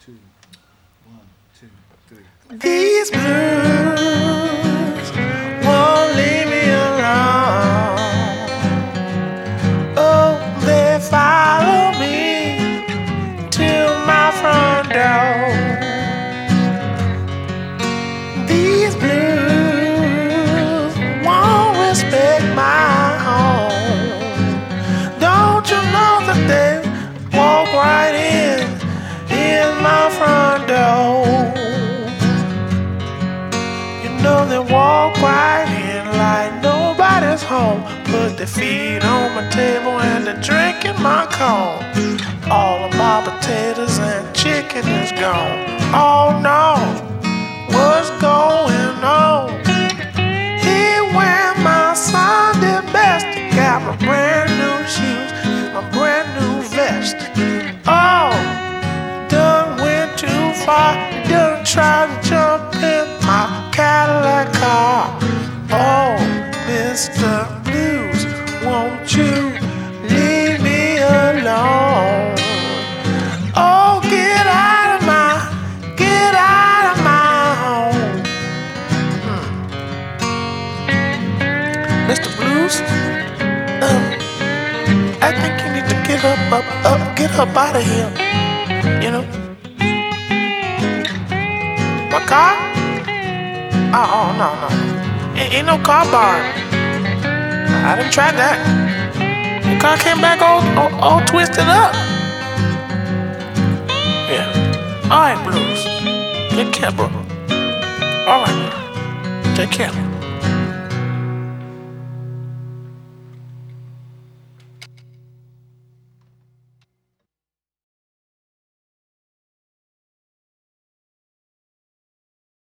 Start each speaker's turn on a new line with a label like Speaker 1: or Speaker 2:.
Speaker 1: two. One, two, three.
Speaker 2: These blues won't leave me alone. Oh, they follow me to my front door. These blues won't respect my home. Don't you know that they walk right in my front door? You know they walk right in like nobody's home. Put their feet on my table and they're drinking my coke. All of my potatoes and chicken is gone. Oh no, what's going on? Here when my Sunday best, got my brand new shoes, my brand new vest. Oh, done went too far, done tried to jump in my Cadillac car. Oh, Mr. Blues, won't you leave me alone? Oh, get out of my home. Mr. Blues, I think you need to get up out of here. You know? My car? Oh, no. Ain't no car bar. I done tried that. The car came back all twisted up. Yeah. All right, Blues. Take care, bro. All right. Take care.